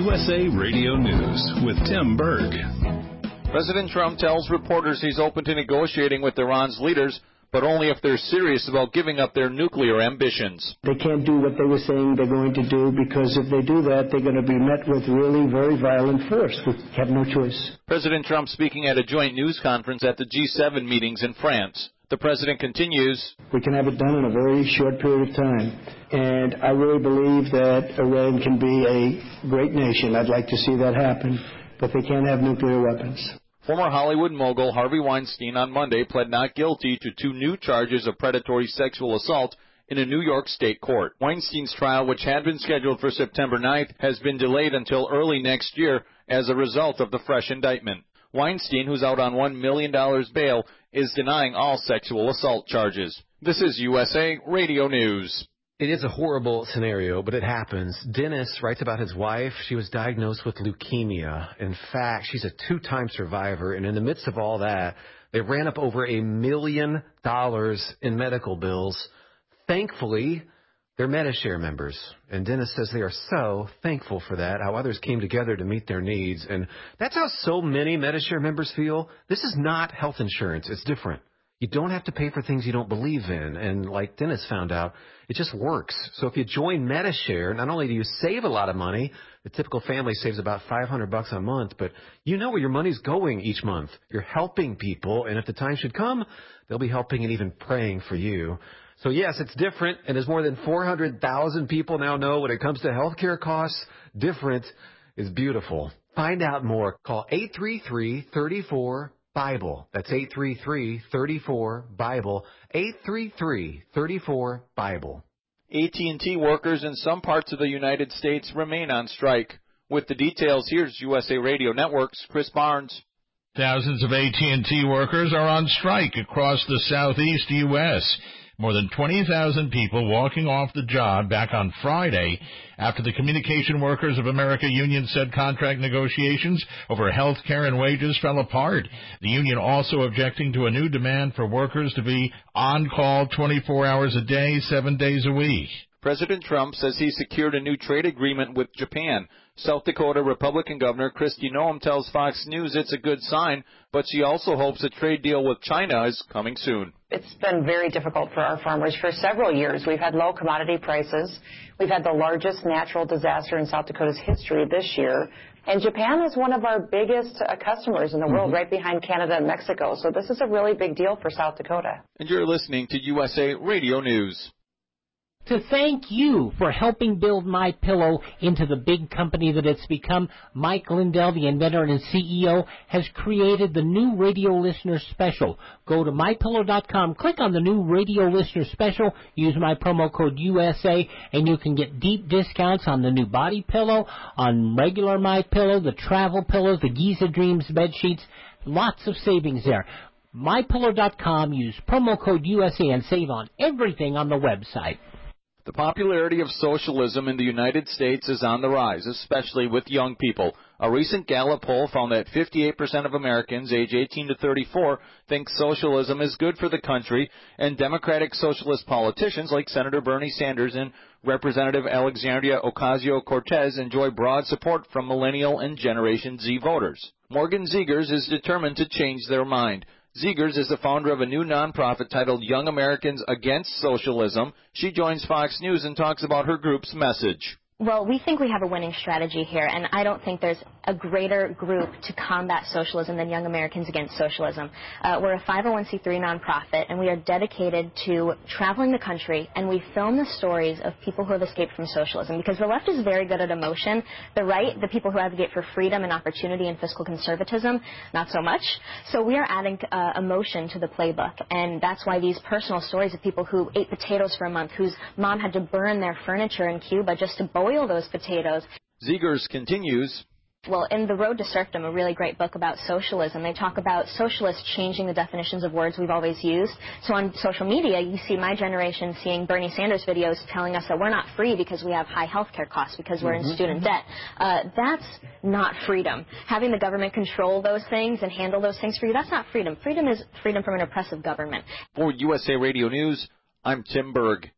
USA Radio News with Tim Berg. President Trump tells reporters he's open to negotiating with Iran's leaders, but only if they're serious about giving up their nuclear ambitions. They can't do what they were saying they're going to do, because if they do that, they're going to be met with really very violent force. We have no choice. President Trump speaking at a joint news conference at the G7 meetings in France. The president continues, we can have it done in a very short period of time. And I really believe that Iran can be a great nation. I'd like to see that happen, but they can't have nuclear weapons. Former Hollywood mogul Harvey Weinstein on Monday pled not guilty to 2 new charges of predatory sexual assault in a New York state court. Weinstein's trial, which had been scheduled for September 9th, has been delayed until early next year as a result of the fresh indictment. Weinstein, who's out on $1 million bail, is denying all sexual assault charges. This is USA Radio News. It is a horrible scenario, but it happens. Dennis writes about his wife. She was diagnosed with leukemia. In fact, she's a 2-time survivor, and in the midst of all that, they ran up over $1 million in medical bills. Thankfully, they're Medi-Share members, and Dennis says they are so thankful for that, how others came together to meet their needs. And that's how so many Medi-Share members feel. This is not health insurance. It's different. You don't have to pay for things you don't believe in. And like Dennis found out, it just works. So if you join Medi-Share, not only do you save a lot of money, the typical family saves about $500 a month, but you know where your money's going each month. You're helping people, and if the time should come, they'll be helping and even praying for you. So, yes, it's different, and as more than 400,000 people now know when it comes to health care costs, different is beautiful. Find out more. Call 833-34-BIBLE. That's 833-34-BIBLE. 833-34-BIBLE. AT&T workers in some parts of the United States remain on strike. With the details, here's USA Radio Network's Chris Barnes. Thousands of AT&T workers are on strike across the southeast U.S., more than 20,000 people walking off the job back on Friday after the Communication Workers of America union said contract negotiations over health care and wages fell apart. The union also objecting to a new demand for workers to be on call 24 hours a day, 7 days a week. President Trump says he secured a new trade agreement with Japan. South Dakota Republican Governor Kristi Noem tells Fox News it's a good sign, but she also hopes a trade deal with China is coming soon. It's been very difficult for our farmers for several years. We've had low commodity prices. We've had the largest natural disaster in South Dakota's history this year. And Japan is one of our biggest customers in the world, right behind Canada and Mexico. So this is a really big deal for South Dakota. And you're listening to USA Radio News. To thank you for helping build MyPillow into the big company that it's become, Mike Lindell, the inventor and CEO, has created the new radio listener special. Go to MyPillow.com, click on the new radio listener special, use my promo code USA, and you can get deep discounts on the new body pillow, on regular MyPillow, the travel pillows, the Giza Dreams bed sheets. Lots of savings there. MyPillow.com, use promo code USA and save on everything on the website. The popularity of socialism in the United States is on the rise, especially with young people. A recent Gallup poll found that 58% of Americans age 18 to 34 think socialism is good for the country, and Democratic Socialist politicians like Senator Bernie Sanders and Representative Alexandria Ocasio-Cortez enjoy broad support from millennial and Generation Z voters. Morgan Zegers is determined to change their mind. Zegers is the founder of a new nonprofit titled Young Americans Against Socialism. She joins Fox News and talks about her group's message. Well, we think we have a winning strategy here, and I don't think there's a greater group to combat socialism than Young Americans Against Socialism. We're a 501c3 nonprofit, and we are dedicated to traveling the country, and we film the stories of people who have escaped from socialism, because the left is very good at emotion. The right, the people who advocate for freedom and opportunity and fiscal conservatism, not so much. So we are adding emotion to the playbook, and that's why these personal stories of people who ate potatoes for a month, whose mom had to burn their furniture in Cuba just to boil those potatoes. Zegers continues. Well, in The Road to Serfdom, a really great book about socialism, they talk about socialists changing the definitions of words we've always used. So on social media, you see my generation seeing Bernie Sanders videos telling us that we're not free because we have high health care costs, because we're in student debt. That's not freedom. Having the government control those things and handle those things for you, that's not freedom. Freedom is freedom from an oppressive government. For USA Radio News, I'm Tim Berg.